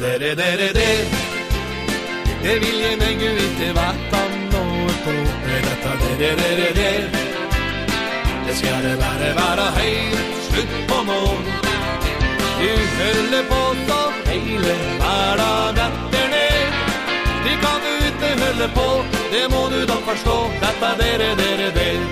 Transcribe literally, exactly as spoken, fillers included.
dere, dere, det. Det vill ge mig ju inte vatten något på. Detta, dere, dere, det. Det ska det vara, vara helt slut på mål. Du höll på så hejle vara natter ner. Det kan du inte hålla på, det må du då förstå. Detta, dere, dere, det.